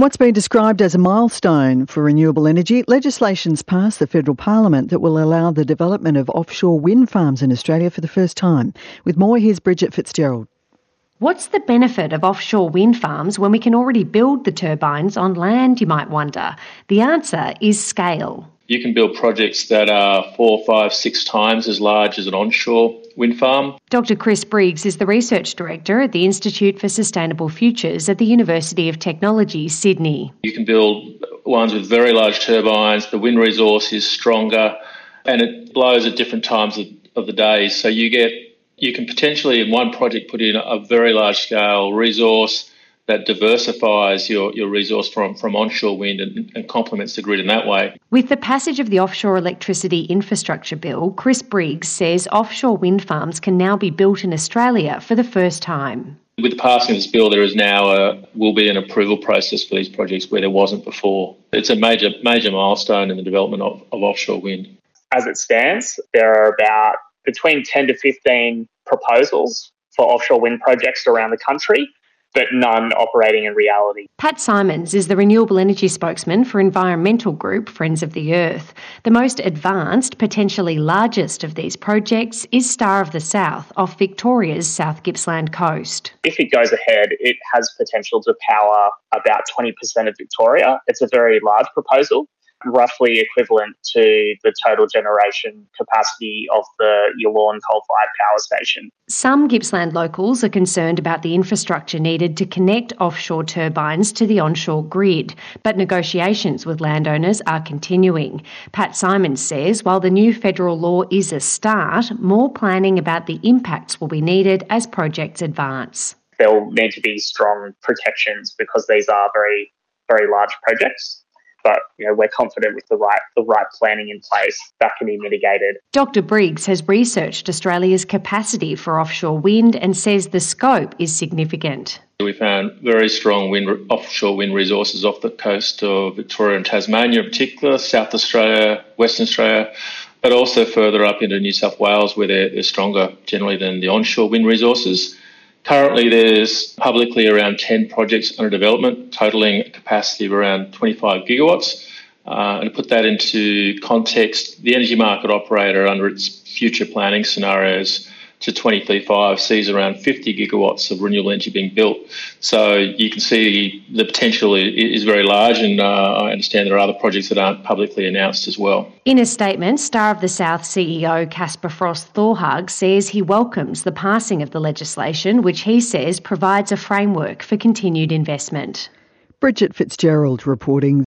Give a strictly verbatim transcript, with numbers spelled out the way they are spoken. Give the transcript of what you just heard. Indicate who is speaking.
Speaker 1: And what's been described as a milestone for renewable energy, legislation's passed the federal parliament that will allow the development of offshore wind farms in Australia for the first time. With more, here's Bridget Fitzgerald.
Speaker 2: What's the benefit of offshore wind farms when we can already build the turbines on land, you might wonder? The answer is scale.
Speaker 3: You can build projects that are four, five, six times as large as an onshore wind farm.
Speaker 2: Doctor Chris Briggs is the Research Director at the Institute for Sustainable Futures at the University of Technology, Sydney.
Speaker 3: You can build ones with very large turbines, the wind resource is stronger, and it blows at different times of, of the day. So you get, you can potentially in one project put in a very large scale resource that diversifies your, your resource from, from onshore wind and, and complements the grid in that way.
Speaker 2: With the passage of the Offshore Electricity Infrastructure Bill, Chris Briggs says offshore wind farms can now be built in Australia for the first time.
Speaker 3: With the passing of this bill, there is now a, will be an approval process for these projects where there wasn't before. It's a major major milestone in the development of, of offshore wind.
Speaker 4: As it stands, there are about between ten to fifteen proposals for offshore wind projects around the country, but none operating in reality.
Speaker 2: Pat Simons is the renewable energy spokesman for environmental group Friends of the Earth. The most advanced, potentially largest of these projects is Star of the South off Victoria's South Gippsland coast.
Speaker 4: If it goes ahead, it has potential to power about twenty percent of Victoria. It's a very large proposal, roughly equivalent to the total generation capacity of the Yallourn coal-fired power station.
Speaker 2: Some Gippsland locals are concerned about the infrastructure needed to connect offshore turbines to the onshore grid, but negotiations with landowners are continuing. Pat Simons says while the new federal law is a start, more planning about the impacts will be needed as projects advance.
Speaker 4: There will need to be strong protections because these are very, very large projects. But you know, we're confident with the right the right planning in place that can be mitigated.
Speaker 2: Doctor Briggs has researched Australia's capacity for offshore wind and says the scope is significant.
Speaker 3: We found very strong wind, offshore wind resources off the coast of Victoria and Tasmania in particular, South Australia, Western Australia, but also further up into New South Wales where they're, they're stronger generally than the onshore wind resources. Currently, there's publicly around ten projects under development, totalling a capacity of around twenty-five gigawatts. Uh, and to put that into context, the energy market operator, under its future planning scenarios to twenty thirty-five, sees around fifty gigawatts of renewable energy being built. So you can see the potential is very large, and uh, I understand there are other projects that aren't publicly announced as well.
Speaker 2: In a statement, Star of the South C E O Caspar Frost-Thorhag says he welcomes the passing of the legislation, which he says provides a framework for continued investment.
Speaker 1: Bridget Fitzgerald reporting.